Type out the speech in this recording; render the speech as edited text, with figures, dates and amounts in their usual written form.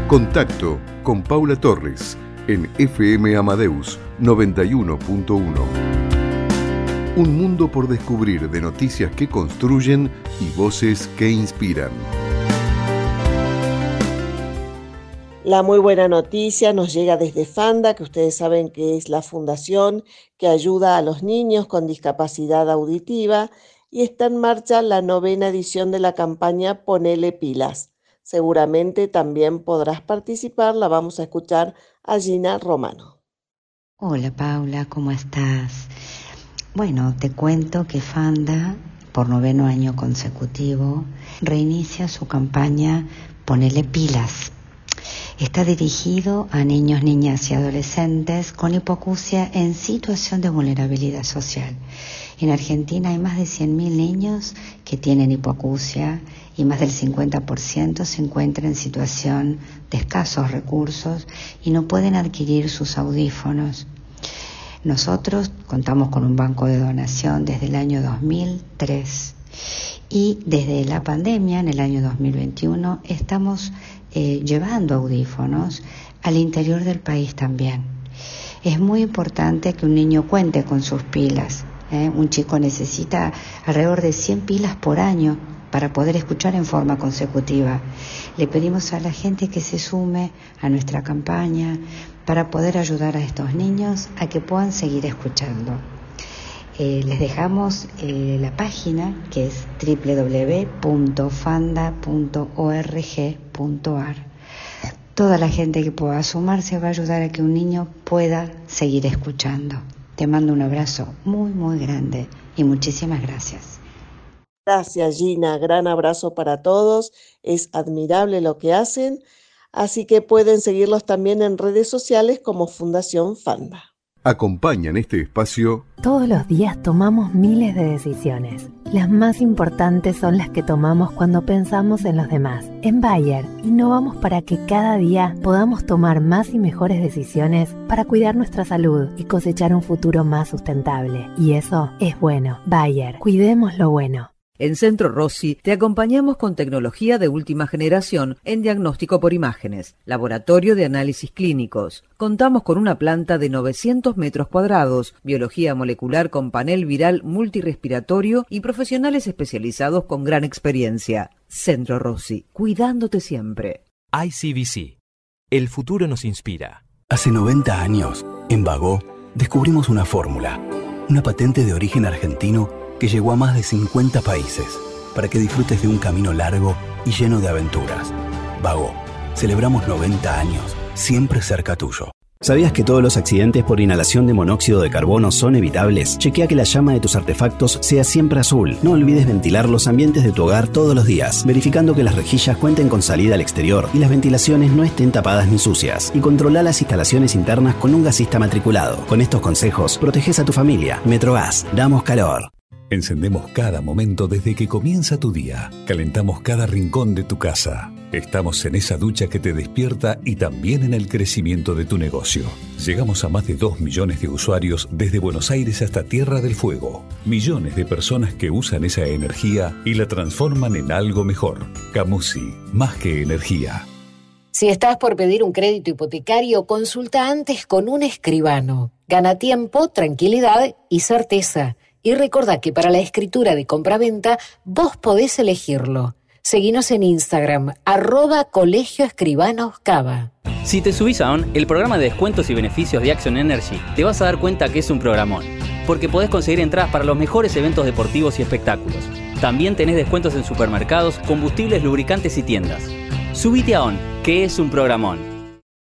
Contacto con Paula Torres en FM Amadeus 91.1. Un mundo por descubrir, de noticias que construyen y voces que inspiran. La muy buena noticia nos llega desde FANDA, que ustedes saben que es la fundación que ayuda a los niños con discapacidad auditiva, y está en marcha la 9ª edición de la campaña Ponele Pilas. Seguramente también podrás participar, la vamos a escuchar a Gina Romano. Hola Paula, ¿cómo estás? Bueno, te cuento que FANDA, por 9º año consecutivo, reinicia su campaña Ponele Pilas. Está dirigido a niños, niñas y adolescentes con hipoacusia en situación de vulnerabilidad social. En Argentina hay más de 100.000 niños que tienen hipoacusia y más del 50% se encuentra en situación de escasos recursos y no pueden adquirir sus audífonos. Nosotros contamos con un banco de donación desde el año 2003 y desde la pandemia, en el año 2021, estamos llevando audífonos al interior del país también. Es muy importante que un niño cuente con sus pilas. Un chico necesita alrededor de 100 pilas por año para poder escuchar en forma consecutiva. Le pedimos a la gente que se sume a nuestra campaña para poder ayudar a estos niños a que puedan seguir escuchando. Les dejamos la página, que es www.fanda.org.ar. Toda la gente que pueda sumarse va a ayudar a que un niño pueda seguir escuchando. Te mando un abrazo muy, muy grande y muchísimas gracias. Gracias, Gina. Gran abrazo para todos. Es admirable lo que hacen, así que pueden seguirlos también en redes sociales como Fundación FANDA. Acompañan este espacio. Todos los días tomamos miles de decisiones. Las más importantes son las que tomamos cuando pensamos en los demás. En Bayer, innovamos para que cada día podamos tomar más y mejores decisiones para cuidar nuestra salud y cosechar un futuro más sustentable. Y eso es bueno. Bayer, cuidemos lo bueno. En Centro Rossi te acompañamos con tecnología de última generación en diagnóstico por imágenes, laboratorio de análisis clínicos. Contamos con una planta de 900 metros cuadrados, biología molecular con panel viral multirrespiratorio y profesionales especializados con gran experiencia. Centro Rossi, cuidándote siempre. ICBC. El futuro nos inspira. Hace 90 años, en Bagó, descubrimos una fórmula, una patente de origen argentino que llegó a más de 50 países, para que disfrutes de un camino largo y lleno de aventuras. Bagó, celebramos 90 años, siempre cerca tuyo. ¿Sabías que todos los accidentes por inhalación de monóxido de carbono son evitables? Chequea que la llama de tus artefactos sea siempre azul. No olvides ventilar los ambientes de tu hogar todos los días, verificando que las rejillas cuenten con salida al exterior y las ventilaciones no estén tapadas ni sucias. Y controla las instalaciones internas con un gasista matriculado. Con estos consejos, proteges a tu familia. Metrogas, damos calor. Encendemos cada momento desde que comienza tu día. Calentamos cada rincón de tu casa. Estamos en esa ducha que te despierta y también en el crecimiento de tu negocio. Llegamos a más de 2 millones de usuarios desde Buenos Aires hasta Tierra del Fuego. Millones de personas que usan esa energía y la transforman en algo mejor. Camusi, más que energía. Si estás por pedir un crédito hipotecario, consulta antes con un escribano. Gana tiempo, tranquilidad y certeza. Y recordá que para la escritura de compraventa vos podés elegirlo. Seguinos en Instagram, @colegioescribanoscava. Si te subís a ON, el programa de descuentos y beneficios de Action Energy, te vas a dar cuenta que es un programón. Porque podés conseguir entradas para los mejores eventos deportivos y espectáculos. También tenés descuentos en supermercados, combustibles, lubricantes y tiendas. Subite a ON, que es un programón.